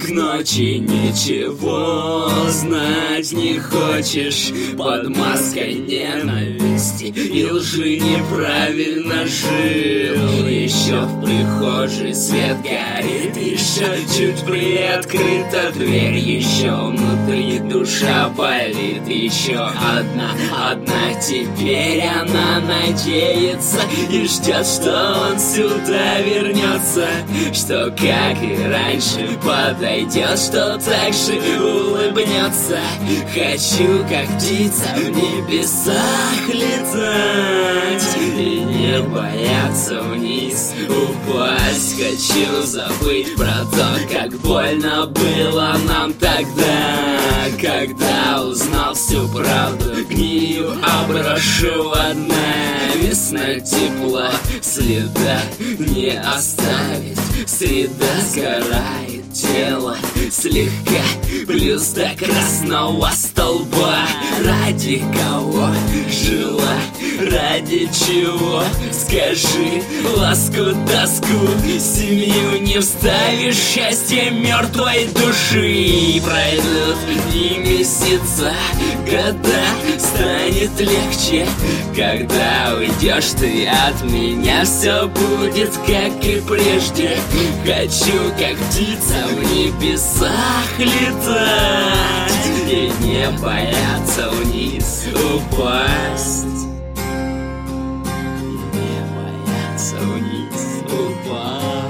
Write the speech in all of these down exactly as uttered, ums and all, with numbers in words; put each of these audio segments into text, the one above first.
К ночи ничего знать не хочешь, под маской ненависти и лжи неправильно жил. Еще в прихожей свет горит, еще чуть приоткрыта дверь, еще внутри душа болит. Еще одна, одна теперь она надеется и ждет, что он сюда вернется, что как и раньше подойдет, что так же улыбнется. Хочу, как птица, в небесах летать и не бояться вниз упасть. Хочу забыть про то, как больно было нам тогда, когда узнал всю правду, гнию оброшу одна. Весна тепла, следа не оставит, среда сгорает, тело слегка плюс до красного столба. Ради кого жила, ради чего? Скажи, ласку, тоску, семью не вставишь, счастье мертвой души. Пройдут дни, месяца, года, станет легче, когда уйдешь ты от меня, все будет как и прежде. Хочу, как птица, в небесах летать и не бояться вниз упасть. И не бояться вниз упасть.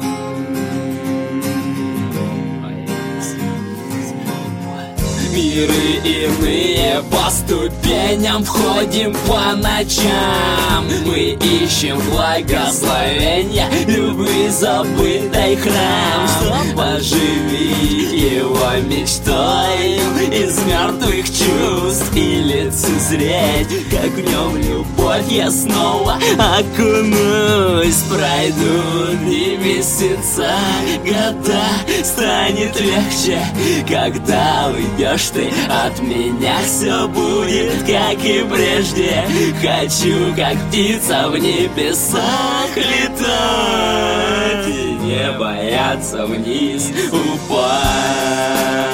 Миры иные по ступеням входим по ночам. Мы ищем благословения, любви забытой храм, чтоб оживить его мечтой из мертвых чувств и лицезреть, как в нем любовь я снова окунусь. Пройдут дни, месяца, года, станет легче, когда уйдешь ты от меня, все будет как и прежде. Хочу, как птица, в небесах летать и не бояться вниз упасть.